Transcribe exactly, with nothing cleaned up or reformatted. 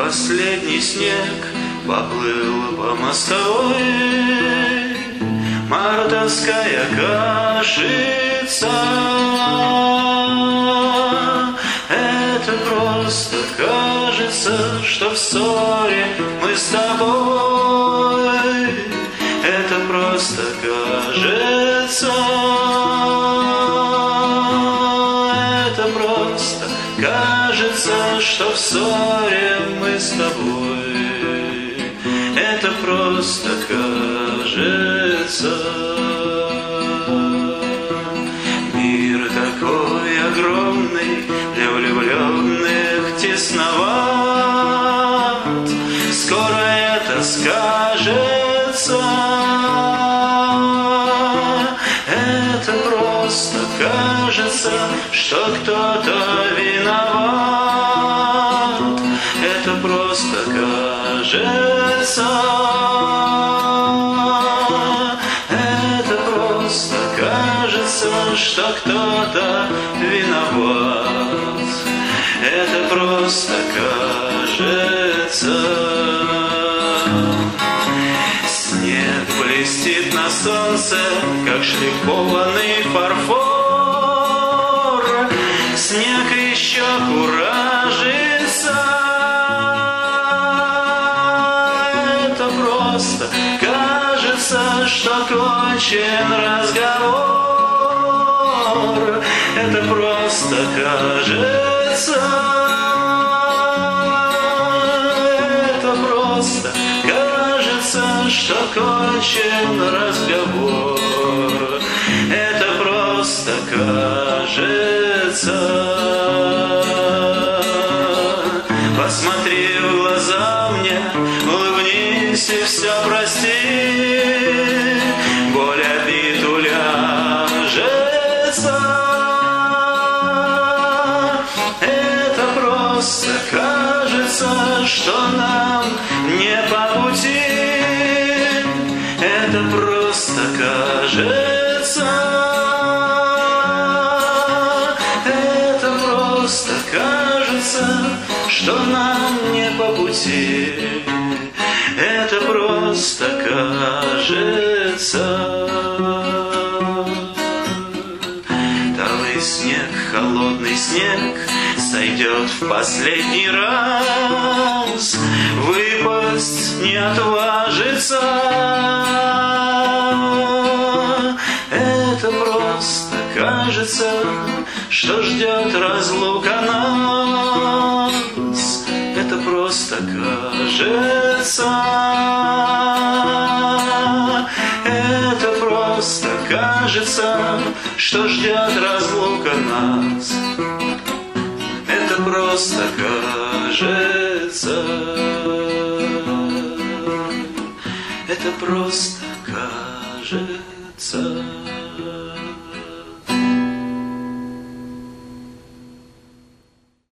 последний снег поплыл по мостовой, мартовская кашица. Это просто кажется, что в ссоре мы с тобой. Это просто кажется. Это просто кажется, что в ссоре мы с тобой. Это просто кажется. Мир такой огромный, для влюбленных тесноват. Скоро это скажется. Это просто кажется, что кто-то виноват. Это просто кажется. Это просто кажется, что кто-то виноват. Это просто кажется. Снег блестит на солнце, как шлифованный фарфор. Снег еще куражится. Это просто кажется, что кончен разговор. Это просто кажется. Это просто кажется, что кончен разговор. Это просто кажется. Посмотри в глаза мне, улыбнись и все прости. Боль обид уляжется. Это просто кажется, что нам не по пути. Это просто кажется. Это просто кажется, что нам не по пути. Это просто кажется. Талый снег, холодный снег сойдет в последний раз. Выпасть не отважится. Это просто кажется, что ждет разлука нас. Это просто кажется. Это просто кажется, что ждет разлука нас. Это просто кажется. Это просто кажется.